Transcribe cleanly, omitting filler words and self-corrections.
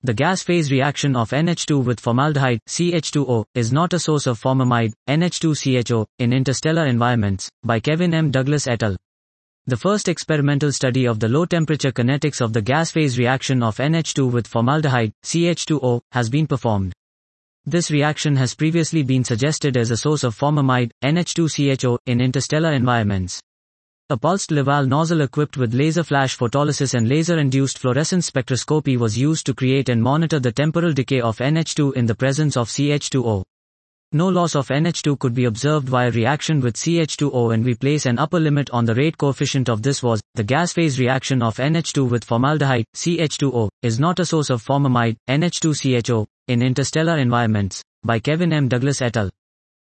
The gas phase reaction of NH2 with formaldehyde, CH2O, is not a source of formamide, NH2CHO, in interstellar environments, by Kevin M. Douglas et al. The first experimental study of the low-temperature kinetics of the gas phase reaction of NH2 with formaldehyde, CH2O, has been performed. This reaction has previously been suggested as a source of formamide, NH2CHO, in interstellar environments. A pulsed Laval nozzle equipped with laser flash photolysis and laser-induced fluorescence spectroscopy was used to create and monitor the temporal decay of NH2 in the presence of CH2O. No loss of NH2 could be observed via reaction with CH2O, and we place an upper limit on the rate coefficient of this was, the gas phase reaction of NH2 with formaldehyde, CH2O, is not a source of formamide, NH2CHO, in interstellar environments, by Kevin M. Douglas et al.